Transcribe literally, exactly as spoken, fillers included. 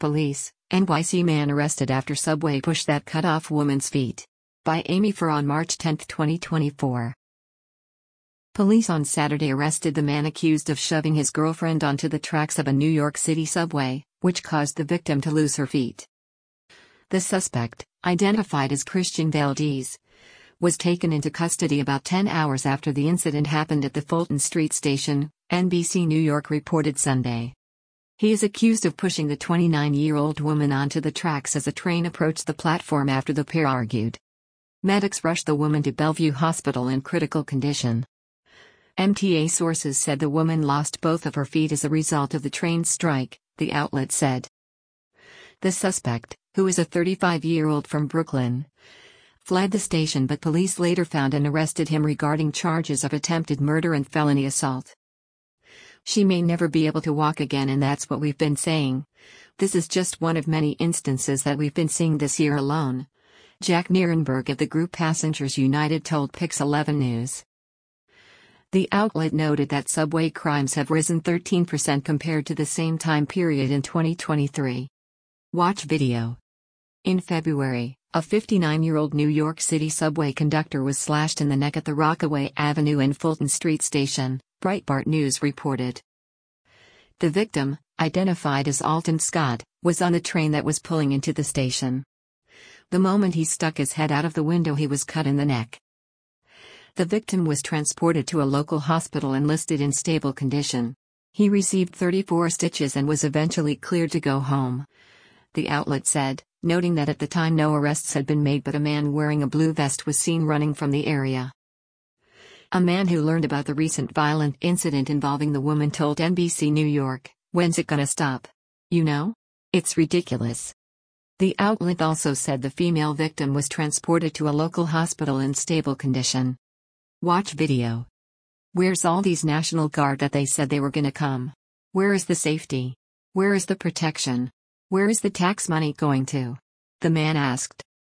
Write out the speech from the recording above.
Police, N Y C man arrested after subway push that cut off woman's feet. By Amy Farr on March tenth, twenty twenty-four. Police on Saturday arrested the man accused of shoving his girlfriend onto the tracks of a New York City subway, which caused the victim to lose her feet. The suspect, identified as Christian Valdez, was taken into custody about ten hours after the incident happened at the Fulton Street station, N B C New York reported Sunday. He is accused of pushing the twenty-nine-year-old woman onto the tracks as a train approached the platform after the pair argued. Medics rushed the woman to Bellevue Hospital in critical condition. M T A sources said the woman lost both of her feet as a result of the train strike, the outlet said. The suspect, who is a thirty-five-year-old from Brooklyn, fled the station, but police later found and arrested him regarding charges of attempted murder and felony assault. She may never be able to walk again, and that's what we've been saying. This is just one of many instances that we've been seeing this year alone. Jack Nierenberg of the group Passengers United told Pix eleven News. The outlet noted that subway crimes have risen thirteen percent compared to the same time period in twenty twenty-three. Watch video. In February, a fifty-nine-year-old New York City subway conductor was slashed in the neck at the Rockaway Avenue and Fulton Street station, Breitbart News reported. The victim, identified as Alton Scott, was on the train that was pulling into the station. The moment he stuck his head out of the window, he was cut in the neck. The victim was transported to a local hospital and listed in stable condition. He received thirty-four stitches and was eventually cleared to go home, the outlet said, noting that at the time no arrests had been made, but a man wearing a blue vest was seen running from the area. A man who learned about the recent violent incident involving the woman told N B C New York, "When's it gonna stop? You know? It's ridiculous." The outlet also said the female victim was transported to a local hospital in stable condition. Watch video. Where's all these National Guard that they said they were gonna come? Where is the safety? Where is the protection? Where is the tax money going to? The man asked.